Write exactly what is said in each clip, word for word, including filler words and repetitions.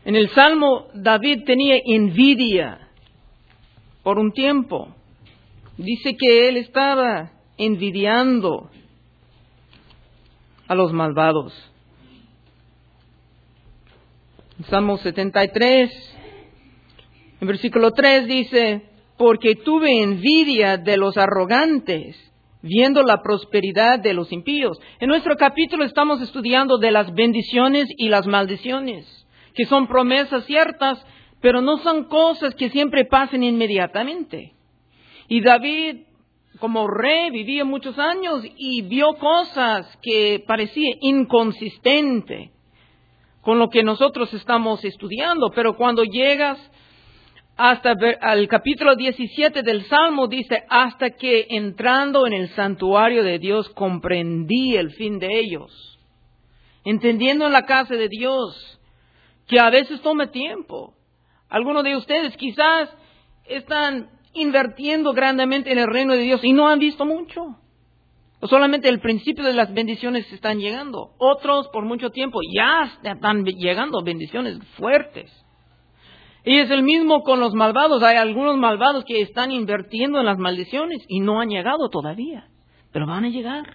En el Salmo, David tenía envidia por un tiempo. Dice que él estaba envidiando a los malvados. En Salmo setenta y tres, en versículo tres dice, porque tuve envidia de los arrogantes, viendo la prosperidad de los impíos. En nuestro capítulo estamos estudiando de las bendiciones y las maldiciones, que son promesas ciertas, pero no son cosas que siempre pasen inmediatamente. Y David, como rey, vivía muchos años y vio cosas que parecían inconsistentes con lo que nosotros estamos estudiando. Pero cuando llegas hasta ver, al capítulo diecisiete del Salmo, dice, hasta que entrando en el santuario de Dios comprendí el fin de ellos. Entendiendo en la casa de Dios, que a veces toma tiempo. Algunos de ustedes quizás están invirtiendo grandemente en el reino de Dios y no han visto mucho. O solamente el principio de las bendiciones están llegando. Otros por mucho tiempo ya están llegando bendiciones fuertes. Y es el mismo con los malvados. Hay algunos malvados que están invirtiendo en las maldiciones y no han llegado todavía, pero van a llegar.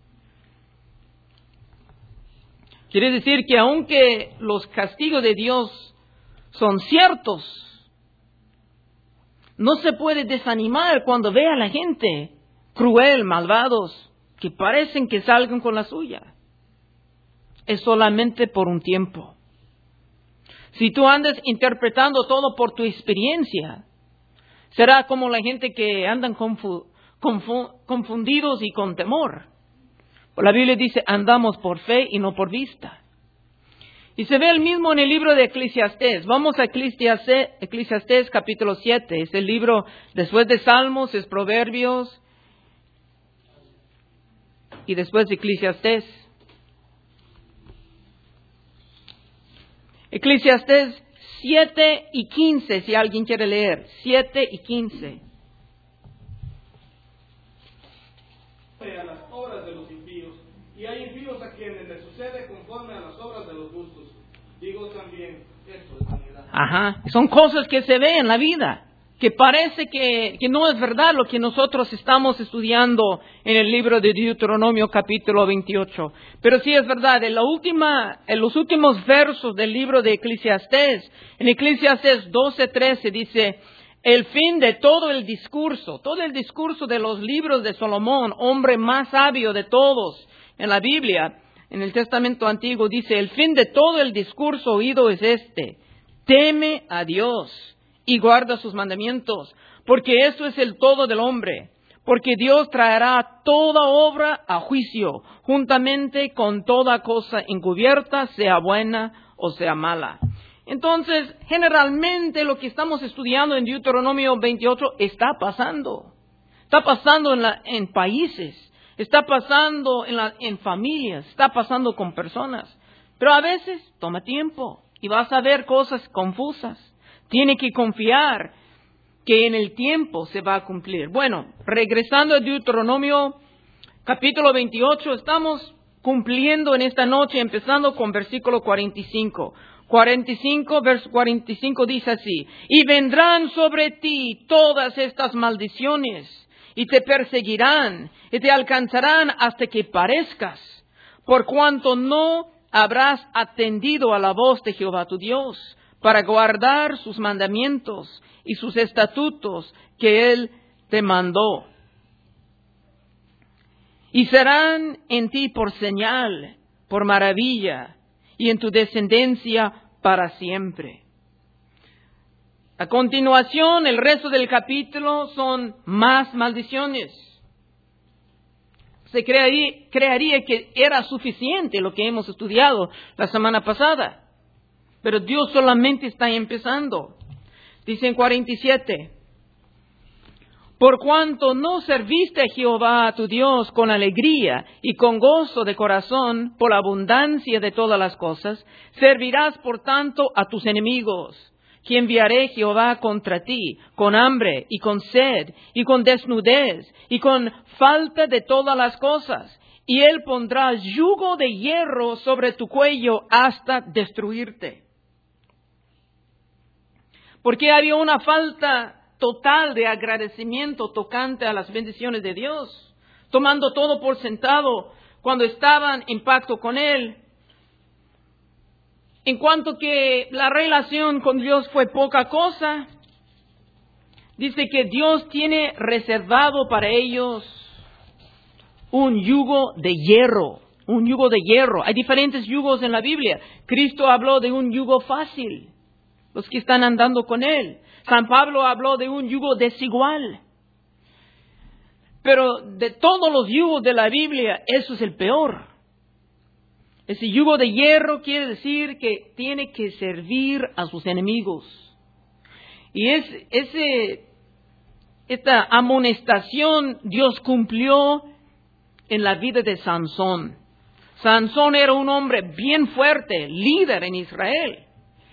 Quiere decir que aunque los castigos de Dios son ciertos, no se puede desanimar cuando ve a la gente cruel, malvados, que parecen que salgan con la suya. Es solamente por un tiempo. Si tú andas interpretando todo por tu experiencia, será como la gente que andan confu- confu- confundidos y con temor. La Biblia dice, andamos por fe y no por vista. Y se ve el mismo en el libro de Eclesiastés. Vamos a Eclesiastés, Eclesiastés capítulo siete. Es el libro después de Salmos, es Proverbios y después de Eclesiastés. Eclesiastés siete y quince, si alguien quiere leer. siete y quince. A las obras de los impíos, y hay impíos a quienes les sucede conforme a las obras de los justos. Digo también, esto es vanidad. Ajá, son cosas que se ven en la vida, que parece que, que no es verdad lo que nosotros estamos estudiando en el libro de Deuteronomio capítulo veintiocho. Pero sí es verdad, en, la última, en los últimos versos del libro de Eclesiastés, en Eclesiastés doce trece dice, el fin de todo el discurso, todo el discurso de los libros de Salomón, hombre más sabio de todos en la Biblia, en el Testamento Antiguo, dice, el fin de todo el discurso oído es este, teme a Dios y guarda sus mandamientos, porque eso es el todo del hombre, porque Dios traerá toda obra a juicio, juntamente con toda cosa encubierta, sea buena o sea mala. Entonces, generalmente lo que estamos estudiando en Deuteronomio veintiocho está pasando. Está pasando en, la, en países, está pasando en, la, en familias, está pasando con personas. Pero a veces toma tiempo y vas a ver cosas confusas. Tiene que confiar que en el tiempo se va a cumplir. Bueno, regresando a Deuteronomio capítulo veintiocho, estamos cumpliendo en esta noche, empezando con versículo cuarenta y cinco. cuarenta y cinco, verso cuarenta y cinco dice así, y vendrán sobre ti todas estas maldiciones, y te perseguirán, y te alcanzarán hasta que parezcas, por cuanto no habrás atendido a la voz de Jehová tu Dios, para guardar sus mandamientos y sus estatutos que Él te mandó. Y serán en ti por señal, por maravilla, y en tu descendencia para siempre. A continuación, el resto del capítulo son más maldiciones. Se creería, creería que era suficiente lo que hemos estudiado la semana pasada. Pero Dios solamente está empezando. Dice en cuarenta y siete, por cuanto no serviste a Jehová tu Dios con alegría y con gozo de corazón por la abundancia de todas las cosas, servirás por tanto a tus enemigos, que enviaré Jehová contra ti, con hambre y con sed y con desnudez y con falta de todas las cosas, y él pondrá yugo de hierro sobre tu cuello hasta destruirte. Porque había una falta total de agradecimiento tocante a las bendiciones de Dios, tomando todo por sentado cuando estaban en pacto con Él. En cuanto que la relación con Dios fue poca cosa, dice que Dios tiene reservado para ellos un yugo de hierro, un yugo de hierro. Hay diferentes yugos en la Biblia. Cristo habló de un yugo fácil, los que están andando con Él. San Pablo habló de un yugo desigual. Pero de todos los yugos de la Biblia, eso es el peor. Ese yugo de hierro quiere decir que tiene que servir a sus enemigos. Y es, ese, esta amonestación Dios cumplió en la vida de Sansón. Sansón era un hombre bien fuerte, líder en Israel.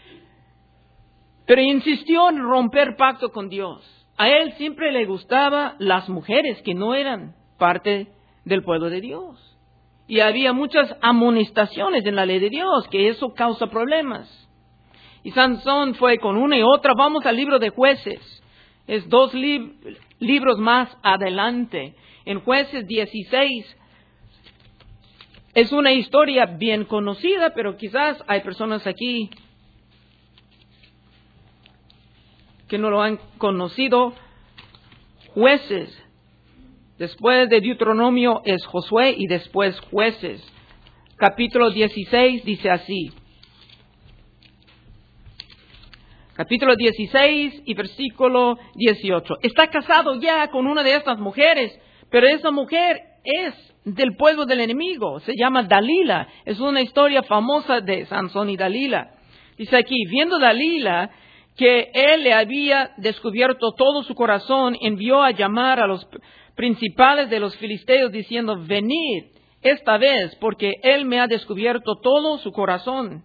Pero insistió en romper pacto con Dios. A él siempre le gustaban las mujeres que no eran parte del pueblo de Dios. Y había muchas amonestaciones en la ley de Dios, que eso causa problemas. Y Sansón fue con una y otra. Vamos al libro de Jueces. Es dos lib- libros más adelante. En Jueces dieciséis. Es una historia bien conocida, pero quizás hay personas aquí que no lo han conocido. Jueces. Después de Deuteronomio es Josué y después Jueces. Capítulo dieciséis dice así. Capítulo dieciséis y versículo dieciocho. Está casado ya con una de estas mujeres, pero esa mujer es del pueblo del enemigo. Se llama Dalila. Es una historia famosa de Sansón y Dalila. Dice aquí, viendo Dalila que él le había descubierto todo su corazón, envió a llamar a los principales de los filisteos diciendo, venid esta vez, porque él me ha descubierto todo su corazón.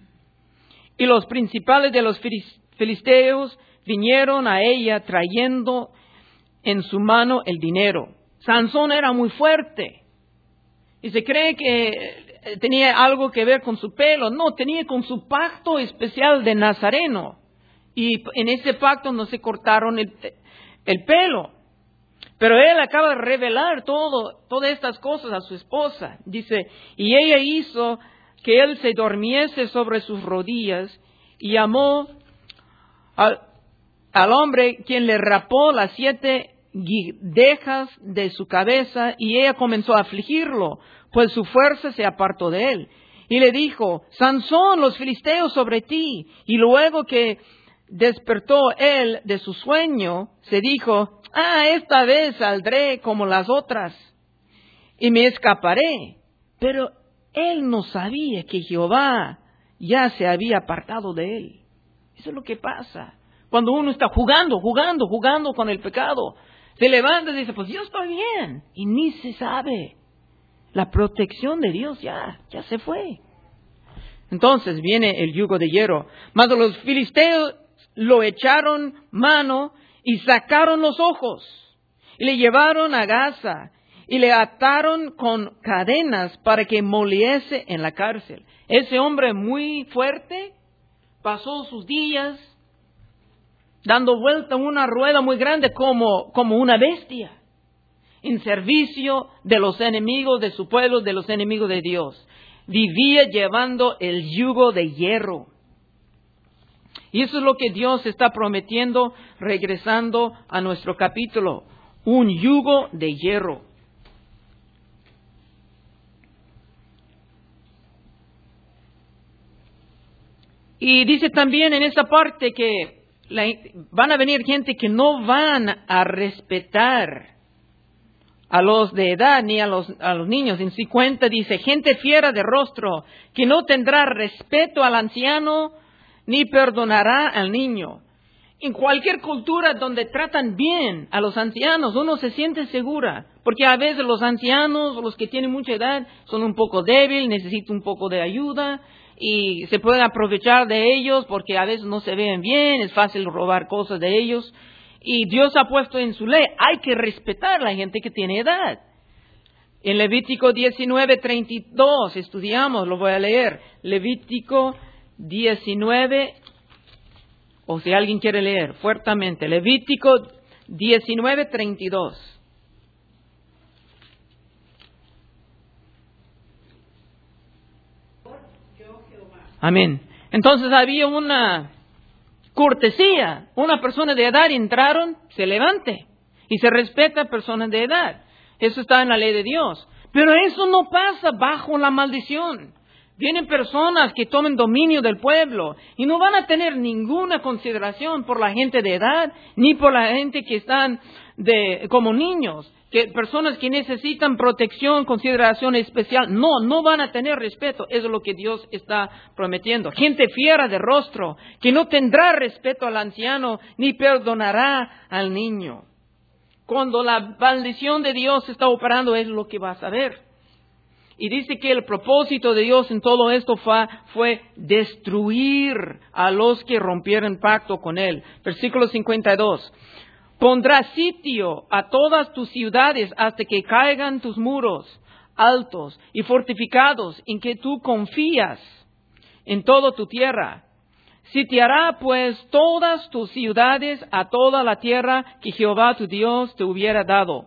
Y los principales de los filisteos vinieron a ella trayendo en su mano el dinero. Sansón era muy fuerte. Y se cree que tenía algo que ver con su pelo. No, tenía con su pacto especial de Nazareno. Y en ese pacto no se cortaron el, el pelo. Pero él acaba de revelar todo, todas estas cosas a su esposa. Dice, y ella hizo que él se durmiese sobre sus rodillas y llamó al, al hombre quien le rapó las siete guidejas de su cabeza, y ella comenzó a afligirlo, pues su fuerza se apartó de él. Y le dijo, Sansón, los filisteos sobre ti. Y luego que despertó él de su sueño, se dijo, ah, esta vez saldré como las otras y me escaparé. Pero él no sabía que Jehová ya se había apartado de él. Eso es lo que pasa cuando uno está jugando, jugando, jugando con el pecado. Se levanta y dice, pues yo estoy bien. Y ni se sabe. La protección de Dios ya, ya se fue. Entonces viene el yugo de hierro. Mas los filisteos lo echaron mano y sacaron los ojos. Y le llevaron a Gaza y le ataron con cadenas para que moliese en la cárcel. Ese hombre muy fuerte pasó sus días dando vuelta en una rueda muy grande como, como una bestia, en servicio de los enemigos de su pueblo, de los enemigos de Dios. Vivía llevando el yugo de hierro. Y eso es lo que Dios está prometiendo, regresando a nuestro capítulo. Un yugo de hierro. Y dice también en esa parte que la, van a venir gente que no van a respetar a los de edad ni a los, a los niños. En cincuenta dice, gente fiera de rostro, que no tendrá respeto al anciano, ni perdonará al niño. En cualquier cultura donde tratan bien a los ancianos, uno se siente segura. Porque a veces los ancianos, los que tienen mucha edad, son un poco débiles, necesitan un poco de ayuda. Y se pueden aprovechar de ellos porque a veces no se ven bien, es fácil robar cosas de ellos. Y Dios ha puesto en su ley, hay que respetar a la gente que tiene edad. En Levítico diecinueve, treinta y dos, estudiamos, lo voy a leer. Levítico diecinueve, O si alguien quiere leer fuertemente, Levítico diecinueve, treinta y dos. Amén. Entonces había una cortesía. Una persona de edad entraron, se levante. Y se respeta a personas de edad. Eso está en la ley de Dios. Pero eso no pasa bajo la maldición. Vienen personas que tomen dominio del pueblo y no van a tener ninguna consideración por la gente de edad, ni por la gente que están de, como niños, que personas que necesitan protección, consideración especial. No, no van a tener respeto. Eso es lo que Dios está prometiendo. Gente fiera de rostro, que no tendrá respeto al anciano, ni perdonará al niño. Cuando la maldición de Dios está operando, es lo que vas a ver. Y dice que el propósito de Dios en todo esto fue, fue destruir a los que rompieron pacto con Él. Versículo cincuenta y dos. Pondrá sitio a todas tus ciudades hasta que caigan tus muros altos y fortificados en que tú confías en toda tu tierra. Sitiará pues todas tus ciudades a toda la tierra que Jehová tu Dios te hubiera dado.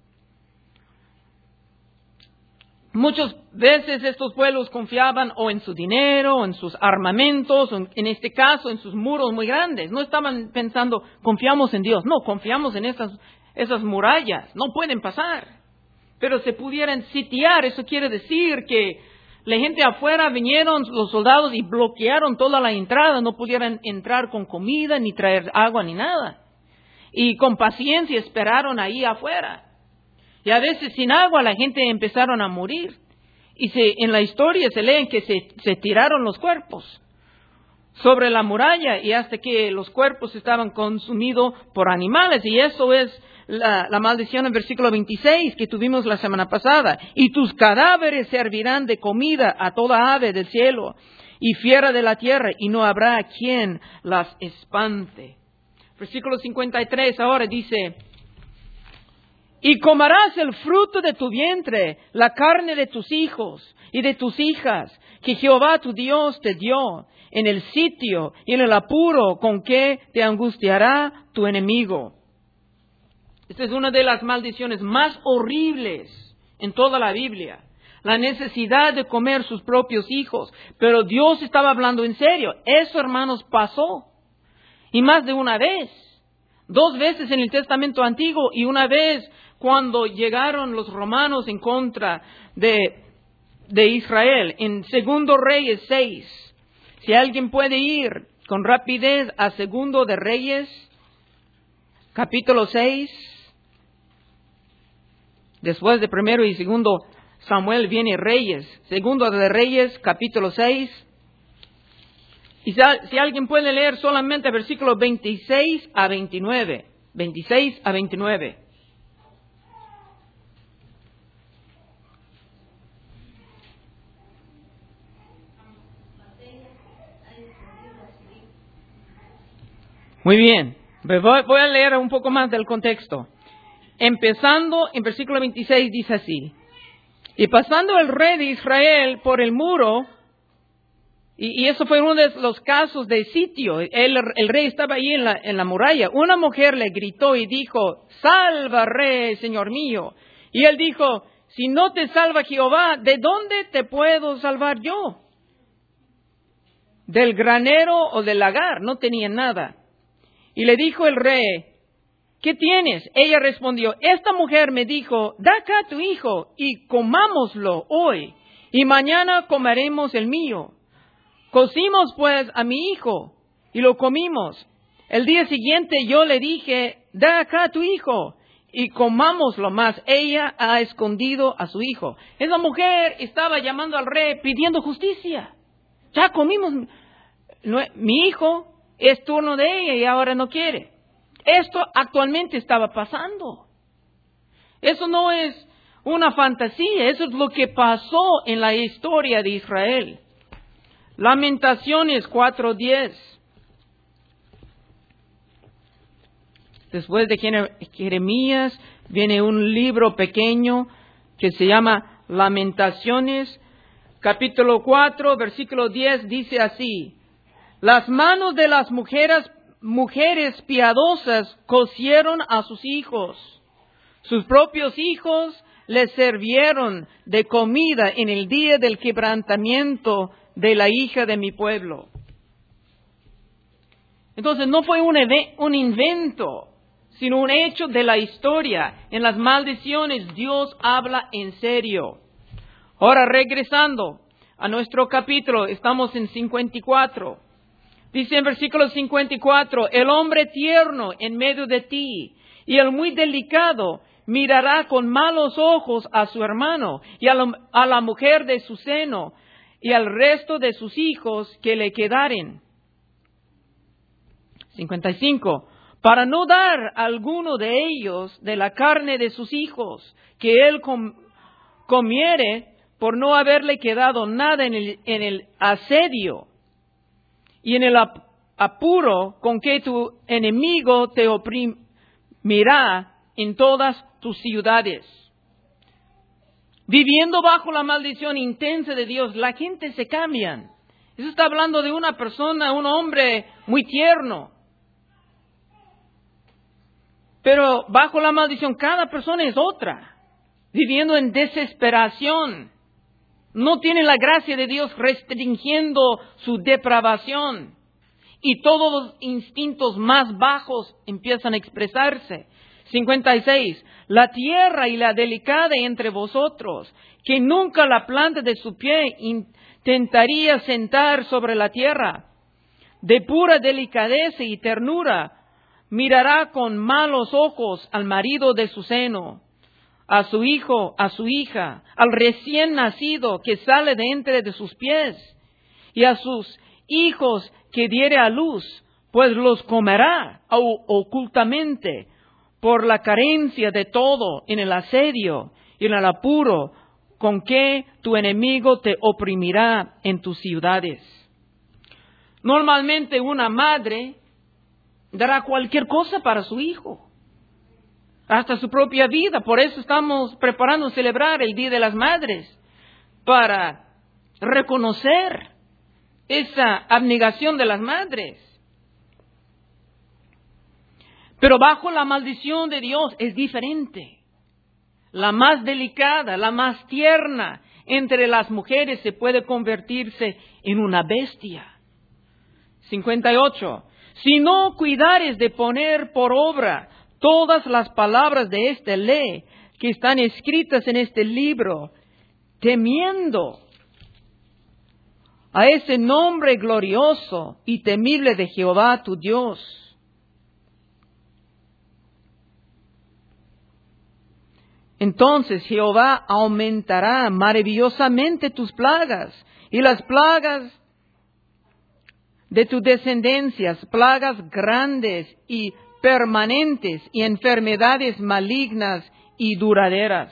Muchas veces estos pueblos confiaban o en su dinero, o en sus armamentos, o en este caso en sus muros muy grandes. No estaban pensando, confiamos en Dios. No, confiamos en esas, esas murallas. No pueden pasar. Pero se pudieran sitiar. Eso quiere decir que la gente afuera vinieron, los soldados, y bloquearon toda la entrada. No pudieran entrar con comida, ni traer agua, ni nada. Y con paciencia esperaron ahí afuera. Y a veces sin agua la gente empezaron a morir. Y se, en la historia se leen que se, se tiraron los cuerpos sobre la muralla y hasta que los cuerpos estaban consumidos por animales. Y eso es la, la maldición en versículo veintiséis que tuvimos la semana pasada. Y tus cadáveres servirán de comida a toda ave del cielo y fiera de la tierra, y no habrá quien las espante. Versículo cincuenta y tres ahora dice: y comerás el fruto de tu vientre, la carne de tus hijos y de tus hijas, que Jehová tu Dios te dio, en el sitio y en el apuro con que te angustiará tu enemigo. Esta es una de las maldiciones más horribles en toda la Biblia. La necesidad de comer sus propios hijos. Pero Dios estaba hablando en serio. Eso, hermanos, pasó. Y más de una vez. Dos veces en el Testamento Antiguo y una vez cuando llegaron los romanos en contra de, de Israel, en Segundo Reyes seis. Si alguien puede ir con rapidez a Segundo de Reyes, capítulo seis. Después de Primero y Segundo Samuel viene Reyes. Segundo de Reyes, capítulo seis. Y si alguien puede leer solamente versículos veintiséis a veintinueve. veintiséis a veintinueve. Muy bien, voy a leer un poco más del contexto. Empezando en versículo veintiséis dice así: y pasando el rey de Israel por el muro, y, y eso fue uno de los casos de sitio, el, el rey estaba ahí en la, en la muralla, una mujer le gritó y dijo: salva, rey, señor mío. Y él dijo: si no te salva Jehová, ¿de dónde te puedo salvar yo? ¿Del granero o del lagar? No tenía nada. Y le dijo el rey: ¿qué tienes? Ella respondió: esta mujer me dijo: da acá a tu hijo y comámoslo hoy, y mañana comeremos el mío. Cocimos pues a mi hijo y lo comimos. El día siguiente yo le dije: da acá a tu hijo y comámoslo más. Ella ha escondido a su hijo. Esa mujer estaba llamando al rey pidiendo justicia. Ya comimos mi hijo. Es turno de ella y ahora no quiere. Esto actualmente estaba pasando. Eso no es una fantasía, eso es lo que pasó en la historia de Israel. Lamentaciones cuatro diez. Después de Jeremías viene un libro pequeño que se llama Lamentaciones. Capítulo cuatro, versículo diez dice así: las manos de las mujeres, mujeres piadosas cosieron a sus hijos. Sus propios hijos les sirvieron de comida en el día del quebrantamiento de la hija de mi pueblo. Entonces no fue un, eve- un invento, sino un hecho de la historia. En las maldiciones Dios habla en serio. Ahora regresando a nuestro capítulo, estamos en cincuenta y cuatro. Dice en versículo cincuenta y cuatro, el hombre tierno en medio de ti y el muy delicado mirará con malos ojos a su hermano y a la, a la mujer de su seno y al resto de sus hijos que le quedaren. cincuenta y cinco. Para no dar a alguno de ellos de la carne de sus hijos, que él com- comiere por no haberle quedado nada en el, en el asedio y en el ap- apuro con que tu enemigo te oprimirá en todas tus ciudades. Viviendo bajo la maldición intensa de Dios, la gente se cambia. Eso está hablando de una persona, un hombre muy tierno. Pero bajo la maldición, cada persona es otra, viviendo en desesperación. No tiene la gracia de Dios restringiendo su depravación. Y todos los instintos más bajos empiezan a expresarse. cincuenta y seis. La tierra y la delicada entre vosotros, que nunca la planta de su pie intentaría sentar sobre la tierra, de pura delicadeza y ternura, mirará con malos ojos al marido de su seno, a su hijo, a su hija, al recién nacido que sale de entre de sus pies, y a sus hijos que diere a luz, pues los comerá ocultamente por la carencia de todo en el asedio y en el apuro con que tu enemigo te oprimirá en tus ciudades. Normalmente una madre dará cualquier cosa para su hijo, hasta su propia vida. Por eso estamos preparando celebrar el Día de las Madres, para reconocer esa abnegación de las madres. Pero bajo la maldición de Dios es diferente. La más delicada, la más tierna entre las mujeres se puede convertirse en una bestia. cincuenta y ocho. Si no cuidares de poner por obra todas las palabras de esta ley que están escritas en este libro, temiendo a ese nombre glorioso y temible de Jehová tu Dios, entonces Jehová aumentará maravillosamente tus plagas y las plagas de tus descendencias, plagas grandes y permanentes y enfermedades malignas y duraderas.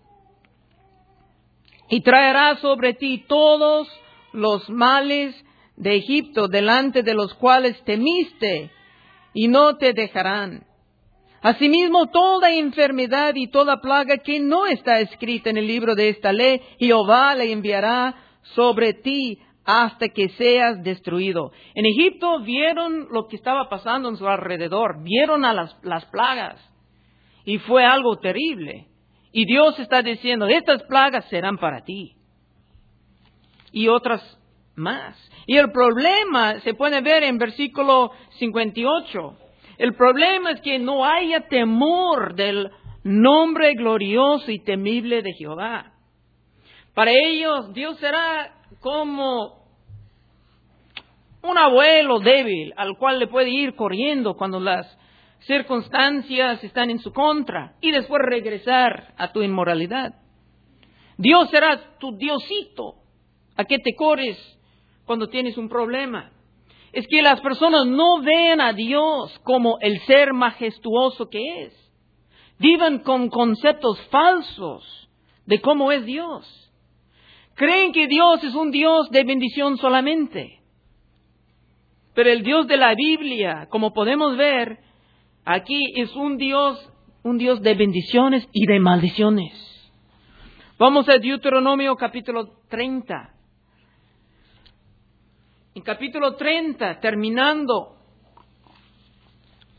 Y traerá sobre ti todos los males de Egipto, delante de los cuales temiste, y no te dejarán. Asimismo, toda enfermedad y toda plaga que no está escrita en el libro de esta ley, Jehová le enviará sobre ti hasta que seas destruido. En Egipto vieron lo que estaba pasando en su alrededor, vieron a las, las plagas, y fue algo terrible. Y Dios está diciendo, estas plagas serán para ti, y otras más. Y el problema se puede ver en versículo cincuenta y ocho. El problema es que no haya temor del nombre glorioso y temible de Jehová. Para ellos, Dios será como un abuelo débil al cual le puede ir corriendo cuando las circunstancias están en su contra y después regresar a tu inmoralidad. Dios será tu Diosito a que te corres cuando tienes un problema. Es que las personas no ven a Dios como el ser majestuoso que es. Viven con conceptos falsos de cómo es Dios. Creen que Dios es un Dios de bendición solamente. Pero el Dios de la Biblia, como podemos ver, aquí es un Dios, un Dios de bendiciones y de maldiciones. Vamos a Deuteronomio capítulo treinta. En capítulo treinta, terminando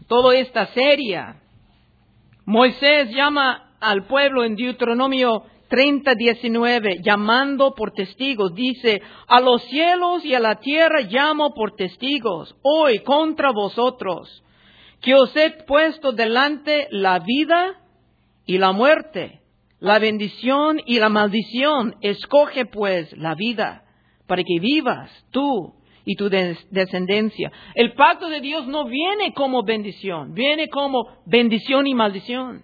toda esta serie. Moisés llama al pueblo en Deuteronomio treinta, diecinueve, llamando por testigos. Dice, a los cielos y a la tierra llamo por testigos, hoy contra vosotros, que os he puesto delante la vida y la muerte, la bendición y la maldición. Escoge pues la vida, para que vivas tú y tu des- descendencia. El pacto de Dios no viene como bendición, viene como bendición y maldición.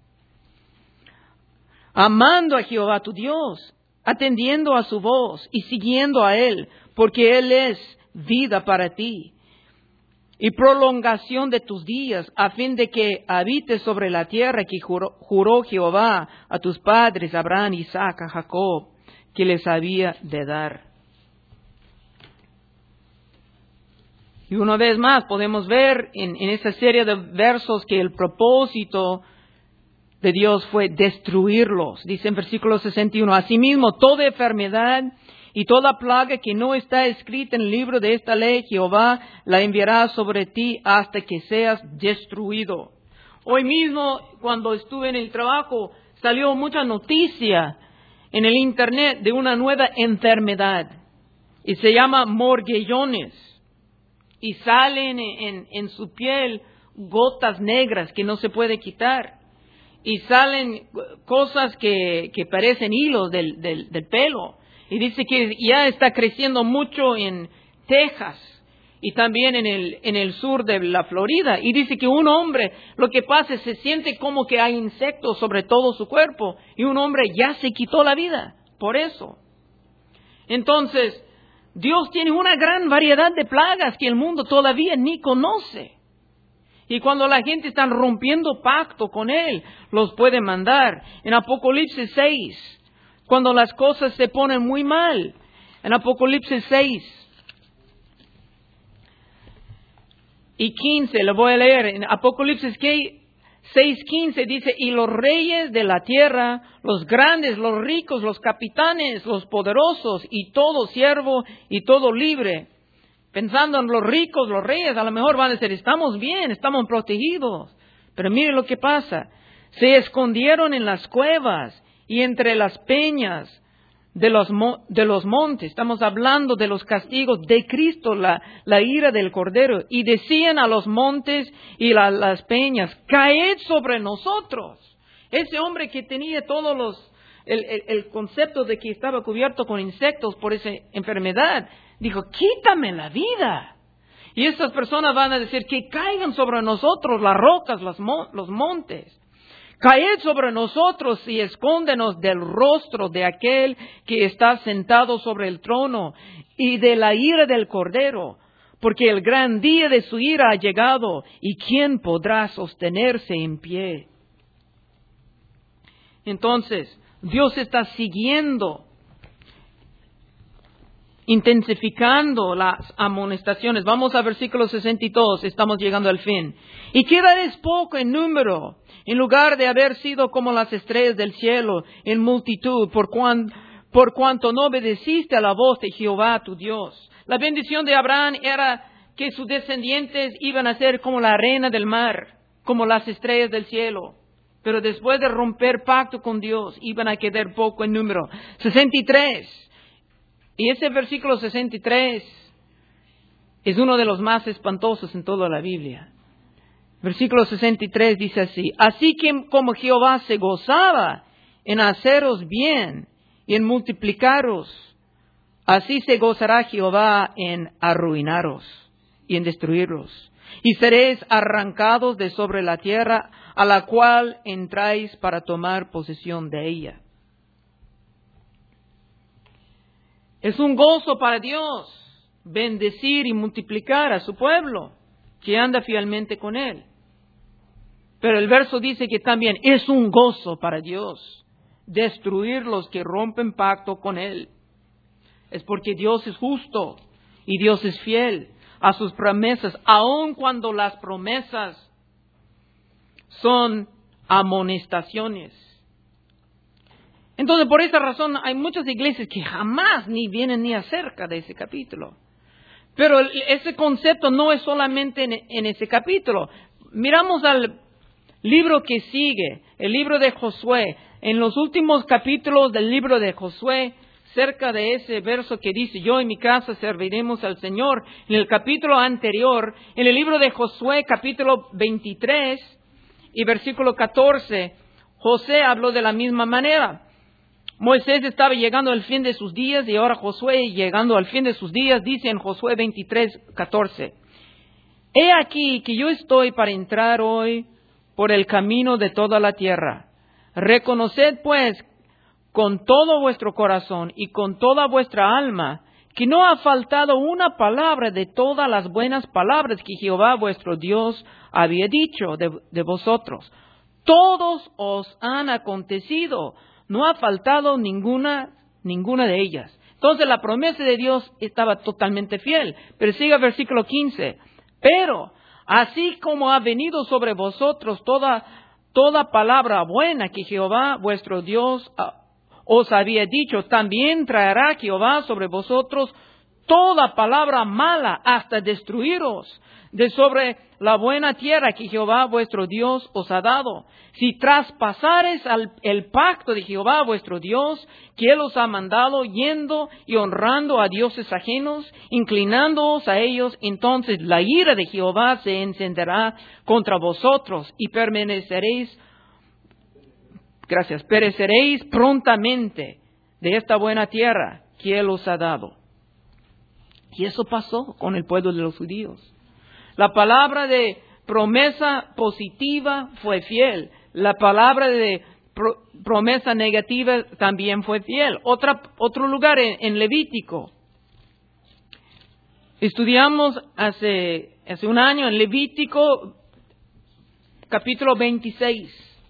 Amando a Jehová tu Dios, atendiendo a su voz y siguiendo a Él, porque Él es vida para ti y prolongación de tus días, a fin de que habites sobre la tierra que juró, juró Jehová a tus padres, Abraham, Isaac, a Jacob, que les había de dar. Y una vez más podemos ver en, en esa serie de versos que el propósito de Dios fue destruirlos. Dice en versículo sesenta y uno, asimismo, toda enfermedad y toda plaga que no está escrita en el libro de esta ley, Jehová la enviará sobre ti hasta que seas destruido. Hoy mismo, cuando estuve en el trabajo, salió mucha noticia en el internet de una nueva enfermedad. Y se llama morguellones. Y salen en, en su piel gotas negras que no se puede quitar. Y salen cosas que, que parecen hilos del, del, del pelo. Y dice que ya está creciendo mucho en Texas y también en el, en el sur de la Florida. Y dice que un hombre, lo que pasa es se siente como que hay insectos sobre todo su cuerpo. Y un hombre ya se quitó la vida por eso. Entonces, Dios tiene una gran variedad de plagas que el mundo todavía ni conoce. Y cuando la gente está rompiendo pacto con Él, los puede mandar. En Apocalipsis seis, cuando las cosas se ponen muy mal, en Apocalipsis seis y quince, lo voy a leer. En Apocalipsis seis, quince dice, y los reyes de la tierra, los grandes, los ricos, los capitanes, los poderosos, y todo siervo y todo libre, pensando en los ricos, los reyes, a lo mejor van a decir, estamos bien, estamos protegidos. Pero mire lo que pasa. Se escondieron en las cuevas y entre las peñas de los, de los montes. Estamos hablando de los castigos de Cristo, la, la ira del Cordero. Y decían a los montes y la, las peñas, caed sobre nosotros. Ese hombre que tenía todos los, el, el, el concepto de que estaba cubierto con insectos por esa enfermedad, dijo, quítame la vida. Y estas personas van a decir que caigan sobre nosotros las rocas, los, mo- los montes. Caed sobre nosotros y escóndenos del rostro de aquel que está sentado sobre el trono y de la ira del Cordero, porque el gran día de su ira ha llegado, y ¿quién podrá sostenerse en pie? Entonces, Dios está siguiendo, intensificando las amonestaciones. Vamos a versículo sesenta y dos, estamos llegando al fin. Y quedaréis poco en número, en lugar de haber sido como las estrellas del cielo en multitud, por, cuan, por cuanto no obedeciste a la voz de Jehová tu Dios. La bendición de Abraham era que sus descendientes iban a ser como la arena del mar, como las estrellas del cielo. Pero después de romper pacto con Dios, iban a quedar poco en número. sesenta y tres. Y ese versículo sesenta y tres es uno de los más espantosos en toda la Biblia. Versículo sesenta y tres dice así, así que como Jehová se gozaba en haceros bien y en multiplicaros, así se gozará Jehová en arruinaros y en destruiros. Y seréis arrancados de sobre la tierra a la cual entráis para tomar posesión de ella. Es un gozo para Dios bendecir y multiplicar a su pueblo que anda fielmente con Él. Pero el verso dice que también es un gozo para Dios destruir los que rompen pacto con Él. Es porque Dios es justo y Dios es fiel a sus promesas, aun cuando las promesas son amonestaciones. Entonces, por esa razón, hay muchas iglesias que jamás ni vienen ni acerca de ese capítulo. Pero ese concepto no es solamente en, en ese capítulo. miramos al libro que sigue, el libro de Josué. En los últimos capítulos del libro de Josué, cerca de ese verso que dice, yo y mi casa serviremos al Señor, en el capítulo anterior, en el libro de Josué, capítulo veintitrés y versículo catorce, José habló de la misma manera. Moisés estaba llegando al fin de sus días y ahora Josué llegando al fin de sus días, dice en Josué veintitrés, catorce. He aquí que yo estoy para entrar hoy por el camino de toda la tierra. Reconoced pues con todo vuestro corazón y con toda vuestra alma que no ha faltado una palabra de todas las buenas palabras que Jehová vuestro Dios había dicho de, de vosotros. Todos os han acontecido. No ha faltado ninguna, ninguna de ellas. Entonces la promesa de Dios estaba totalmente fiel. Pero sigue el versículo quince. Pero así como ha venido sobre vosotros toda, toda palabra buena que Jehová vuestro Dios os había dicho, también traerá Jehová sobre vosotros toda palabra mala hasta destruiros de sobre la buena tierra que Jehová vuestro Dios os ha dado. Si traspasares al, el pacto de Jehová vuestro Dios, que Él os ha mandado, yendo y honrando a dioses ajenos, inclinándoos a ellos, entonces la ira de Jehová se encenderá contra vosotros y permaneceréis, gracias, pereceréis prontamente de esta buena tierra que Él os ha dado. Y eso pasó con el pueblo de los judíos. La palabra de promesa positiva fue fiel. La palabra de pro, promesa negativa también fue fiel. Otra, otro lugar en, en Levítico. Estudiamos hace, hace un año en Levítico capítulo veintiséis.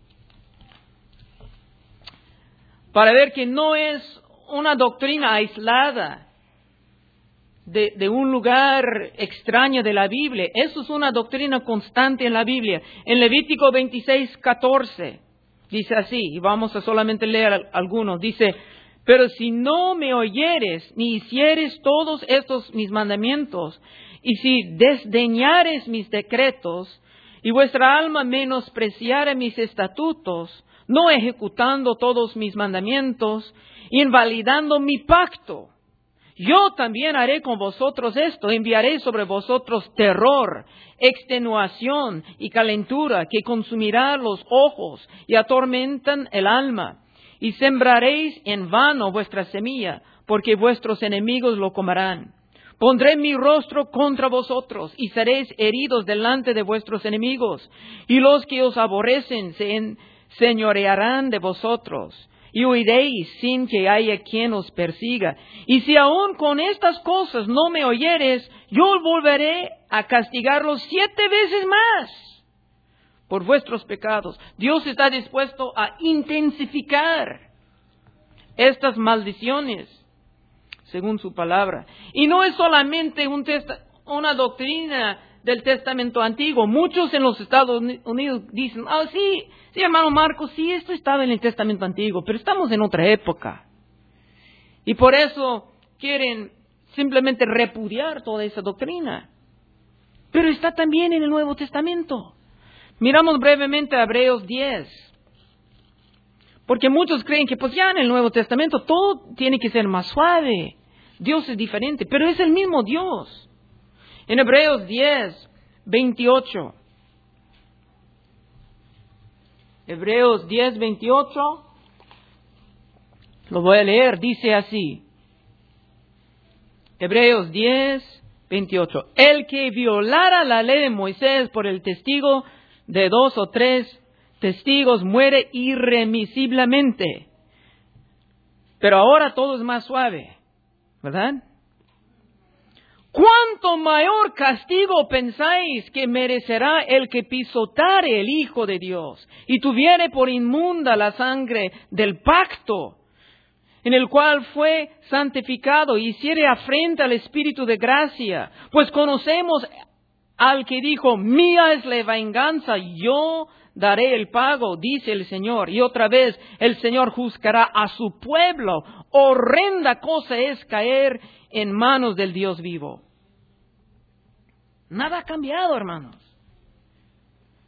Para ver que no es una doctrina aislada De, de un lugar extraño de la Biblia. Eso es una doctrina constante en la Biblia. En Levítico veintiséis, catorce, dice así, y vamos a solamente leer algunos. Dice, pero si no me oyeres, ni hicieres todos estos mis mandamientos, y si desdeñares mis decretos, y vuestra alma menospreciare mis estatutos, no ejecutando todos mis mandamientos, invalidando mi pacto, yo también haré con vosotros esto, enviaré sobre vosotros terror, extenuación y calentura que consumirá los ojos y atormentan el alma. Y sembraréis en vano vuestra semilla, porque vuestros enemigos lo comerán. Pondré mi rostro contra vosotros y seréis heridos delante de vuestros enemigos. Y los que os aborrecen se enseñorearán de vosotros. Y huiréis sin que haya quien os persiga. Y si aún con estas cosas no me oyeres, yo volveré a castigarlos siete veces más por vuestros pecados. Dios está dispuesto a intensificar estas maldiciones según su palabra. Y no es solamente un testa- una doctrina del Testamento Antiguo. Muchos en los Estados Unidos dicen, ah, sí, sí, hermano Marcos, sí, esto estaba en el Testamento Antiguo, pero estamos en otra época. Y por eso quieren simplemente repudiar toda esa doctrina. Pero está también en el Nuevo Testamento. Miramos brevemente a Hebreos diez. Porque muchos creen que pues ya en el Nuevo Testamento todo tiene que ser más suave. Dios es diferente, pero es el mismo Dios. En Hebreos diez, veintiocho. Hebreos diez, veintiocho. Lo voy a leer, dice así. Hebreos diez, veintiocho. El que violara la ley de Moisés por el testigo de dos o tres testigos muere irremisiblemente. Pero ahora todo es más suave, ¿verdad? ¿Cuánto mayor castigo pensáis que merecerá el que pisotare el Hijo de Dios y tuviere por inmunda la sangre del pacto, en el cual fue santificado, y hiciere afrenta al Espíritu de gracia? Pues conocemos al que dijo, mía es la venganza, yo daré el pago, dice el Señor. Y otra vez el Señor juzgará a su pueblo. Horrenda cosa es caer en manos del Dios vivo. Nada ha cambiado, hermanos.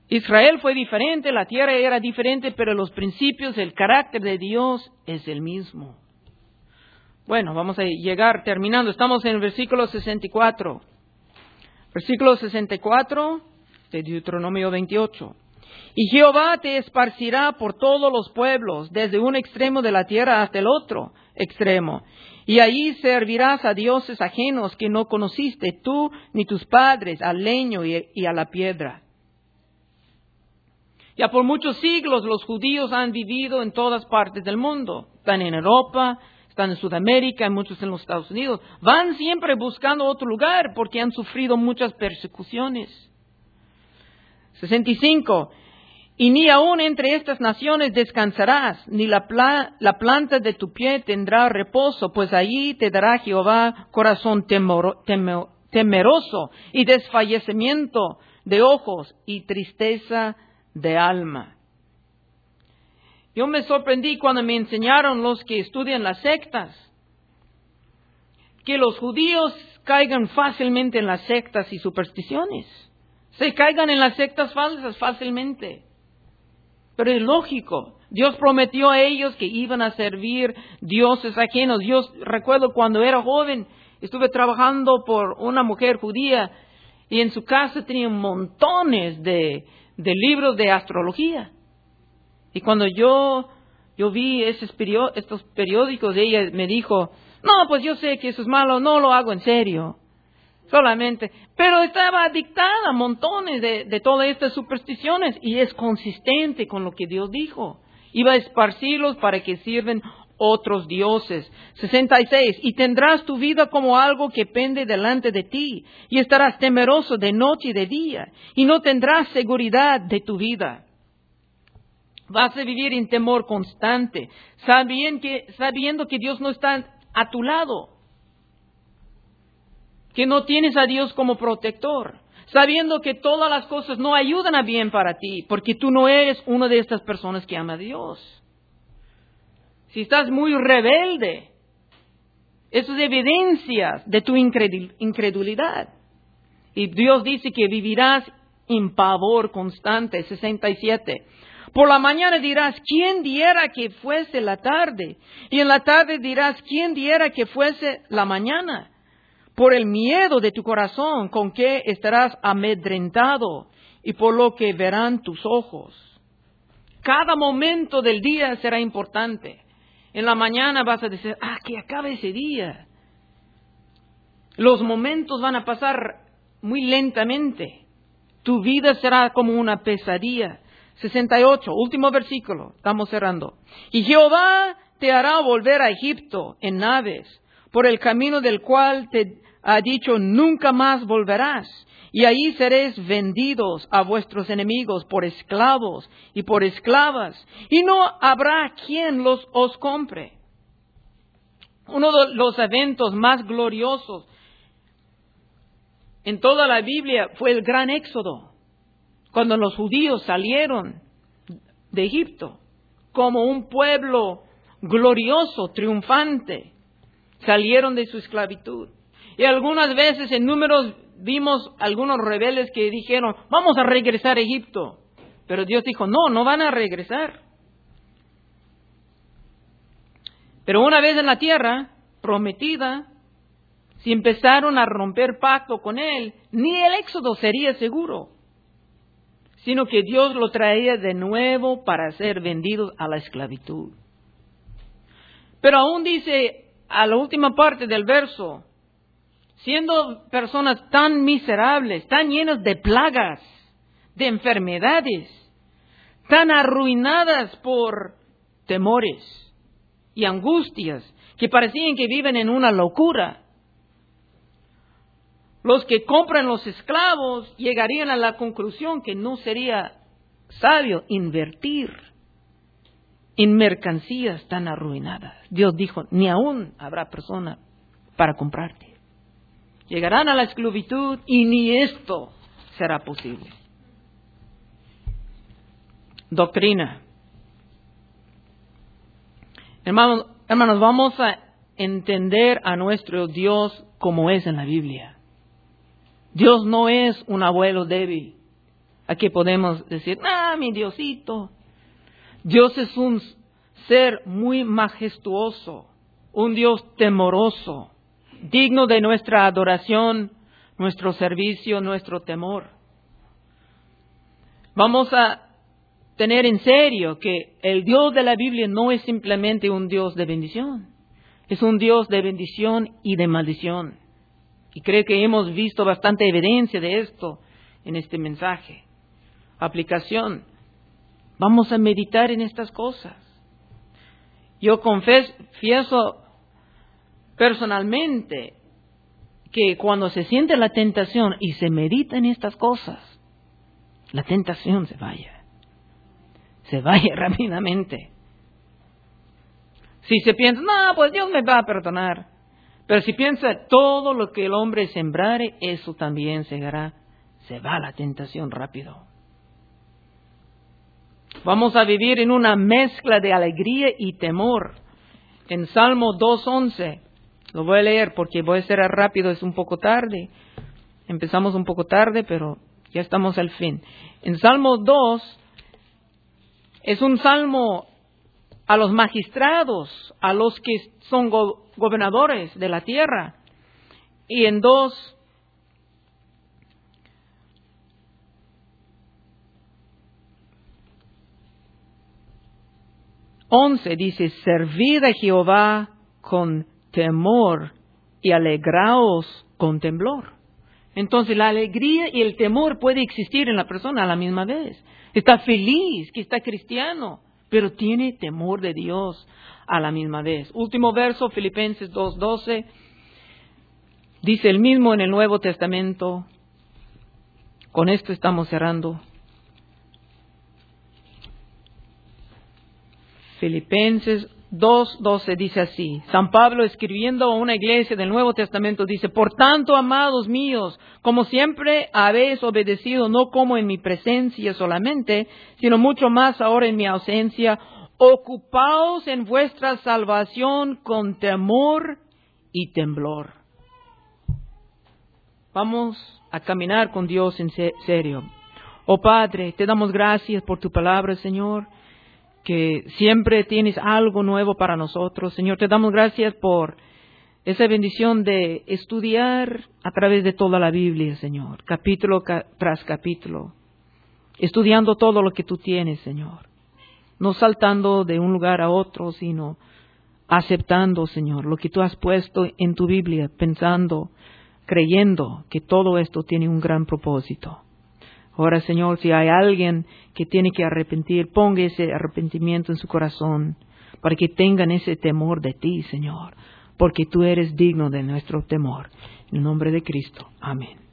Israel fue diferente, la tierra era diferente, pero los principios, el carácter de Dios es el mismo. Bueno, vamos a llegar terminando. Estamos en el versículo sesenta y cuatro. Versículo sesenta y cuatro de Deuteronomio veintiocho. Y Jehová te esparcirá por todos los pueblos, desde un extremo de la tierra hasta el otro extremo. Y allí servirás a dioses ajenos que no conociste tú ni tus padres, al leño y, y a la piedra. Ya por muchos siglos los judíos han vivido en todas partes del mundo. Están en Europa, están en Sudamérica, y muchos en los Estados Unidos. Van siempre buscando otro lugar porque han sufrido muchas persecuciones. sesenta y cinco. Y ni aun entre estas naciones descansarás, ni la, pla- la planta de tu pie tendrá reposo, pues allí te dará Jehová corazón temoro- temo- temeroso y desfallecimiento de ojos y tristeza de alma. Yo me sorprendí cuando me enseñaron los que estudian las sectas, que los judíos caigan fácilmente en las sectas y supersticiones. Se caigan en las sectas falsas fácilmente. Pero es lógico. Dios prometió a ellos que iban a servir dioses ajenos. Yo recuerdo cuando era joven, estuve trabajando por una mujer judía y en su casa tenía montones de, de libros de astrología. Y cuando yo, yo vi esos perió- estos periódicos, ella me dijo, no, pues yo sé que eso es malo, no lo hago en serio. Solamente, pero estaba adictada a montones de, de todas estas supersticiones y es consistente con lo que Dios dijo. Iba a esparcirlos para que sirven otros dioses. sesenta y seis. Y tendrás tu vida como algo que pende delante de ti y estarás temeroso de noche y de día y no tendrás seguridad de tu vida. Vas a vivir en temor constante, sabiendo que, sabiendo que Dios no está a tu lado. Que no tienes a Dios como protector, sabiendo que todas las cosas no ayudan a bien para ti, porque tú no eres una de estas personas que ama a Dios. Si estás muy rebelde, eso es evidencia de tu incredulidad. Y Dios dice que vivirás en pavor constante. sesenta y siete. Por la mañana dirás, ¿quién diera que fuese la tarde? Y en la tarde dirás, ¿quién diera que fuese la mañana? Por el miedo de tu corazón con que estarás amedrentado y por lo que verán tus ojos. Cada momento del día será importante. En la mañana vas a decir, ah, que acabe ese día. Los momentos van a pasar muy lentamente. Tu vida será como una pesadilla. sesenta y ocho, último versículo, estamos cerrando. Y Jehová te hará volver a Egipto en naves, por el camino del cual te ha dicho, nunca más volverás. Y ahí seréis vendidos a vuestros enemigos por esclavos y por esclavas, y no habrá quien los os compre. Uno de los eventos más gloriosos en toda la Biblia fue el gran éxodo, cuando los judíos salieron de Egipto como un pueblo glorioso, triunfante, salieron de su esclavitud. Y algunas veces en números vimos algunos rebeldes que dijeron, vamos a regresar a Egipto. Pero Dios dijo, no, no van a regresar. Pero una vez en la tierra prometida, si empezaron a romper pacto con Él, ni el éxodo sería seguro, sino que Dios lo traía de nuevo para ser vendidos a la esclavitud. Pero aún dice a la última parte del verso, siendo personas tan miserables, tan llenas de plagas, de enfermedades, tan arruinadas por temores y angustias, que parecían que viven en una locura. Los que compran los esclavos llegarían a la conclusión que no sería sabio invertir en mercancías tan arruinadas. Dios dijo, ni aún habrá persona para comprarte. Llegarán a la esclavitud y ni esto será posible. Doctrina. Hermanos, hermanos, vamos a entender a nuestro Dios como es en la Biblia. Dios no es un abuelo débil. Aquí podemos decir, ah, mi Diosito. Dios es un ser muy majestuoso, un Dios temoroso, digno de nuestra adoración, nuestro servicio, nuestro temor. Vamos a tener en serio que el Dios de la Biblia no es simplemente un Dios de bendición, es un Dios de bendición y de maldición. Y creo que hemos visto bastante evidencia de esto en este mensaje. Aplicación. Vamos a meditar en estas cosas. Yo confieso personalmente que cuando se siente la tentación y se medita en estas cosas, la tentación se vaya. Se vaya rápidamente. Si se piensa, no, pues Dios me va a perdonar. Pero si piensa, todo lo que el hombre sembrare, eso también segará. Se va la tentación rápido. Vamos a vivir en una mezcla de alegría y temor. En Salmo dos once, lo voy a leer porque voy a ser rápido, es un poco tarde. Empezamos un poco tarde, pero ya estamos al fin. En Salmo dos, es un salmo a los magistrados, a los que son go- gobernadores de la tierra. Y en dos, once dice, servid a Jehová con temor y alegraos con temblor. Entonces la alegría y el temor puede existir en la persona a la misma vez. Está feliz que está cristiano, pero tiene temor de Dios a la misma vez. Último verso, Filipenses dos doce, dice el mismo en el Nuevo Testamento. Con esto estamos cerrando. Filipenses dos doce dice así. San Pablo, escribiendo a una iglesia del Nuevo Testamento, dice, por tanto, amados míos, como siempre habéis obedecido, no como en mi presencia solamente, sino mucho más ahora en mi ausencia, ocupaos en vuestra salvación con temor y temblor. Vamos a caminar con Dios en serio. Oh Padre, te damos gracias por tu palabra, Señor, que siempre tienes algo nuevo para nosotros. Señor, te damos gracias por esa bendición de estudiar a través de toda la Biblia, Señor, capítulo ca- tras capítulo, estudiando todo lo que tú tienes, Señor, no saltando de un lugar a otro, sino aceptando, Señor, lo que tú has puesto en tu Biblia, pensando, creyendo que todo esto tiene un gran propósito. Ahora, Señor, si hay alguien que tiene que arrepentir, ponga ese arrepentimiento en su corazón para que tengan ese temor de ti, Señor, porque tú eres digno de nuestro temor. En el nombre de Cristo. Amén.